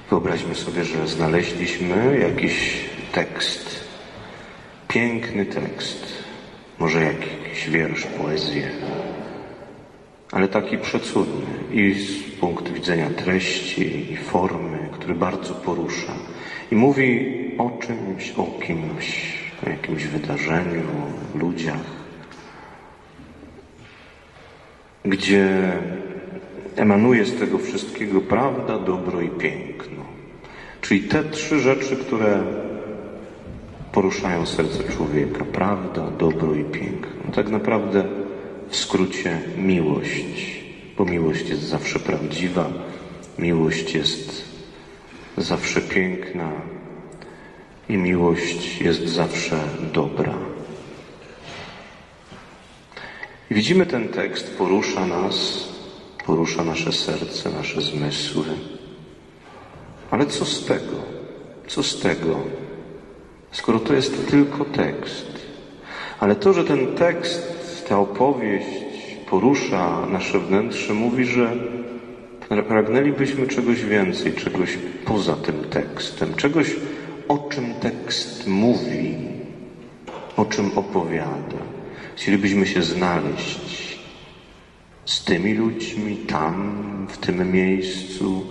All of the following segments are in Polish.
Wyobraźmy sobie, że znaleźliśmy jakiś tekst, piękny tekst, może jakiś wiersz, poezję, ale taki przecudny i z punktu widzenia treści i formy, który bardzo porusza i mówi o czymś, o kimś, o jakimś wydarzeniu, o ludziach, gdzie emanuje z tego wszystkiego prawda, dobro i piękno. Czyli te trzy rzeczy, które poruszają serce człowieka. Prawda, dobro i piękno. Tak naprawdę w skrócie miłość. Bo miłość jest zawsze prawdziwa, miłość jest zawsze piękna i miłość jest zawsze dobra. I widzimy, ten tekst porusza nas, porusza nasze serce, nasze zmysły. Ale co z tego? Co z tego? Skoro to jest tylko tekst. Ale to, że ten tekst, ta opowieść porusza nasze wnętrze, mówi, że pragnęlibyśmy czegoś więcej, czegoś poza tym tekstem, czegoś, o czym tekst mówi, o czym opowiada. Chcielibyśmy się znaleźć z tymi ludźmi tam, w tym miejscu,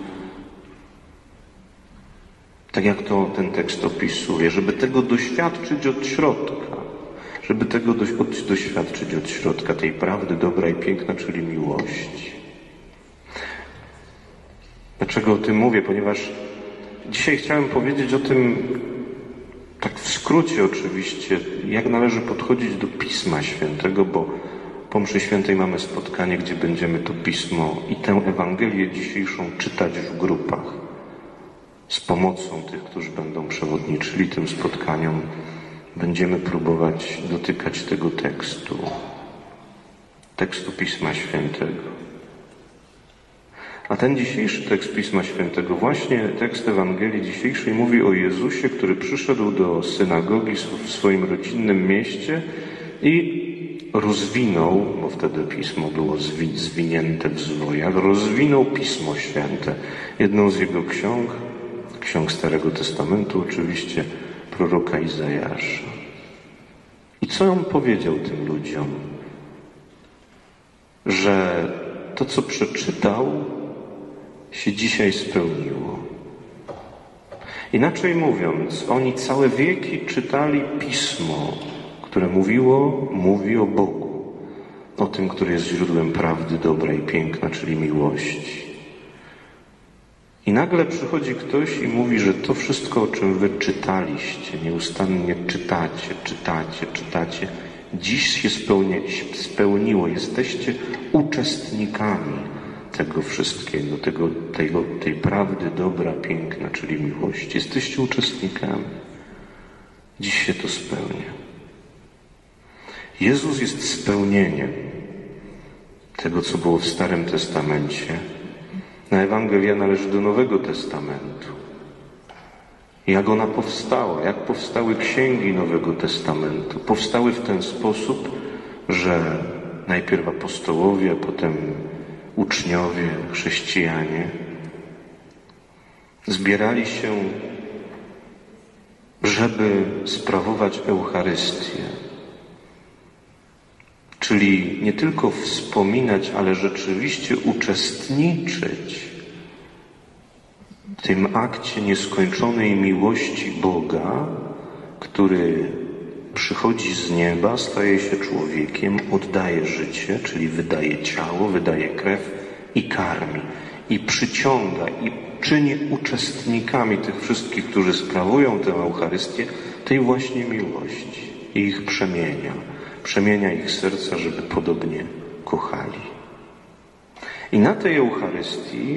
tak jak to ten tekst opisuje, żeby tego doświadczyć od środka, żeby tego doświadczyć od środka, tej prawdy dobra i piękna, czyli miłości. Dlaczego o tym mówię? Ponieważ dzisiaj chciałem powiedzieć o tym, tak w skrócie oczywiście, jak należy podchodzić do Pisma Świętego, bo po mszy świętej mamy spotkanie, gdzie będziemy to Pismo i tę Ewangelię dzisiejszą czytać w grupach. Z pomocą tych, którzy będą przewodniczyli tym spotkaniom, będziemy próbować dotykać tego tekstu Pisma Świętego. A ten dzisiejszy tekst Pisma Świętego, właśnie tekst Ewangelii dzisiejszej, mówi o Jezusie, który przyszedł do synagogi w swoim rodzinnym mieście i rozwinął, bo wtedy Pismo było zwinięte w zwojach, rozwinął Pismo Święte. Jedną z jego ksiąg Starego Testamentu oczywiście, proroka Izajasza. I co on powiedział tym ludziom? Że to, co przeczytał, się dzisiaj spełniło. Inaczej mówiąc, oni całe wieki czytali Pismo, które mówi o Bogu, o tym, który jest źródłem prawdy, dobra i piękna, czyli miłości. I nagle przychodzi ktoś i mówi, że to wszystko, o czym wy czytaliście, nieustannie czytacie, dziś się spełniło. Jesteście uczestnikami tego wszystkiego, tej prawdy, dobra, piękna, czyli miłości. Jesteście uczestnikami. Dziś się to spełnia. Jezus jest spełnieniem tego, co było w Starym Testamencie. Ewangelia należy do Nowego Testamentu. Jak ona powstała? Jak powstały księgi Nowego Testamentu? Powstały w ten sposób, że najpierw apostołowie, potem uczniowie, chrześcijanie zbierali się, żeby sprawować Eucharystię. Czyli nie tylko wspominać, ale rzeczywiście uczestniczyć w tym akcie nieskończonej miłości Boga, który przychodzi z nieba, staje się człowiekiem, oddaje życie, czyli wydaje ciało, wydaje krew i karmi. I przyciąga i czyni uczestnikami tych wszystkich, którzy sprawują tę Eucharystię, tej właśnie miłości i ich przemienia ich serca, żeby podobnie kochali. I na tej Eucharystii,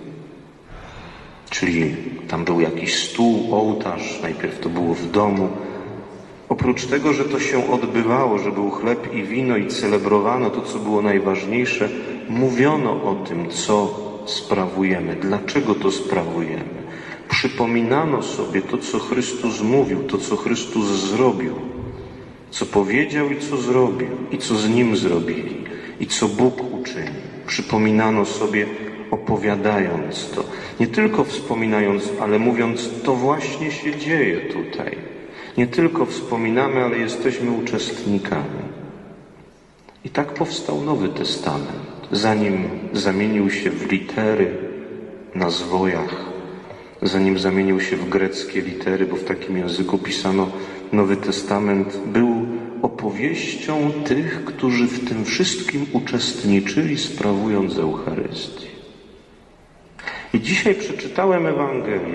czyli tam był jakiś stół, ołtarz, najpierw to było w domu, oprócz tego, że to się odbywało, że był chleb i wino i celebrowano to, co było najważniejsze, mówiono o tym, co sprawujemy, dlaczego to sprawujemy. Przypominano sobie to, co Chrystus mówił, to, co Chrystus zrobił, co powiedział i co zrobił, i co z Nim zrobili, i co Bóg uczynił. Przypominano sobie opowiadając to, nie tylko wspominając, ale mówiąc, to właśnie się dzieje tutaj. Nie tylko wspominamy, ale jesteśmy uczestnikami. I tak powstał Nowy Testament. Zanim zamienił się w litery na zwojach, zanim zamienił się w greckie litery, bo w takim języku pisano Nowy Testament, był opowieścią tych, którzy w tym wszystkim uczestniczyli, sprawując Eucharystię. I dzisiaj przeczytałem Ewangelię,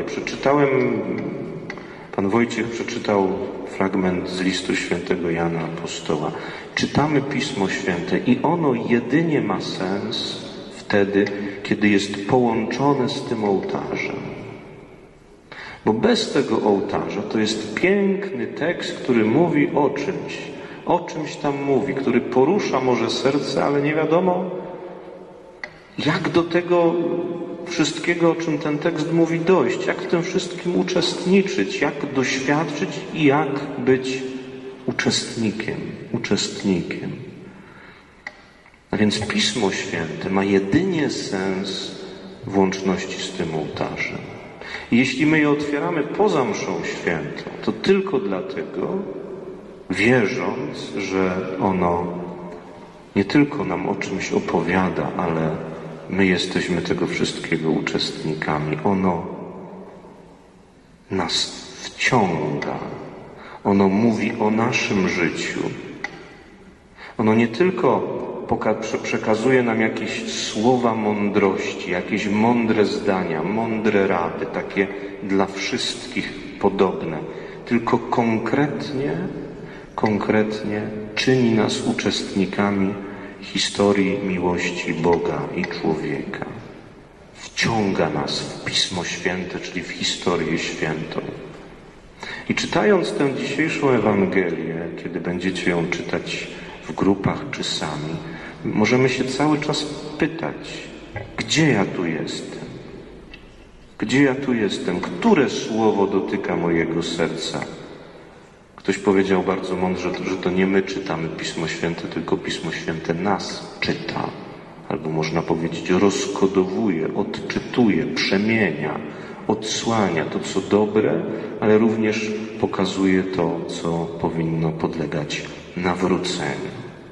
Pan Wojciech przeczytał fragment z listu świętego Jana Apostoła. Czytamy Pismo Święte i ono jedynie ma sens wtedy, kiedy jest połączone z tym ołtarzem. Bo bez tego ołtarza to jest piękny tekst, który mówi o czymś tam mówi, który porusza może serce, ale nie wiadomo, jak do tego wszystkiego, o czym ten tekst mówi, dojść, jak w tym wszystkim uczestniczyć, jak doświadczyć i jak być uczestnikiem. A więc Pismo Święte ma jedynie sens w łączności z tym ołtarzem. I jeśli my je otwieramy poza mszą świętą, to tylko dlatego, wierząc, że ono nie tylko nam o czymś opowiada, ale my jesteśmy tego wszystkiego uczestnikami. Ono nas wciąga. Ono mówi o naszym życiu. Ono nie tylko przekazuje nam jakieś słowa mądrości, jakieś mądre zdania, mądre rady, takie dla wszystkich podobne, tylko konkretnie czyni nas uczestnikami historii miłości Boga i człowieka. Wciąga nas w Pismo Święte, czyli w historię świętą. I czytając tę dzisiejszą Ewangelię, kiedy będziecie ją czytać w grupach czy sami, możemy się cały czas pytać, gdzie ja tu jestem? Gdzie ja tu jestem? Które słowo dotyka mojego serca? Ktoś powiedział bardzo mądrze, że to nie my czytamy Pismo Święte, tylko Pismo Święte nas czyta. Albo można powiedzieć, rozkodowuje, odczytuje, przemienia, odsłania to, co dobre, ale również pokazuje to, co powinno podlegać nawróceniu.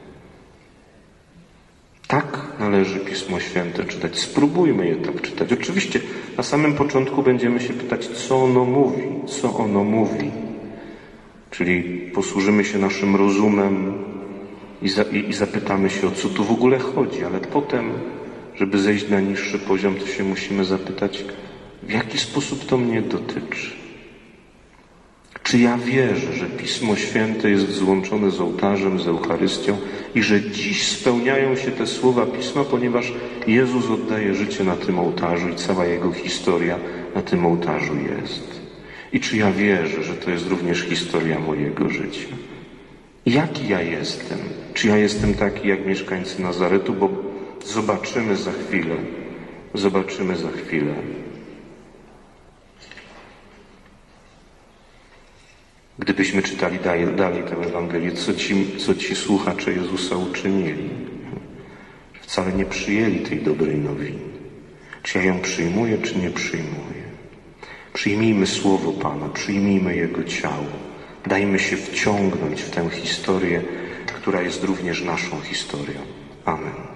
Tak należy Pismo Święte czytać. Spróbujmy je tak czytać. Oczywiście na samym początku będziemy się pytać, co ono mówi. Czyli posłużymy się naszym rozumem i zapytamy się, o co tu w ogóle chodzi, ale potem, żeby zejść na niższy poziom, to się musimy zapytać, w jaki sposób to mnie dotyczy. Czy ja wierzę, że Pismo Święte jest złączone z ołtarzem, z Eucharystią i że dziś spełniają się te słowa Pisma, ponieważ Jezus oddaje życie na tym ołtarzu i cała Jego historia na tym ołtarzu jest. I czy ja wierzę, że to jest również historia mojego życia? Jaki ja jestem? Czy ja jestem taki jak mieszkańcy Nazaretu? Bo zobaczymy za chwilę. Gdybyśmy czytali dalej tę Ewangelię, co ci słuchacze Jezusa uczynili? Wcale nie przyjęli tej dobrej nowiny. Czy ja ją przyjmuję, czy nie przyjmuję? Przyjmijmy Słowo Pana, przyjmijmy Jego ciało. Dajmy się wciągnąć w tę historię, która jest również naszą historią. Amen.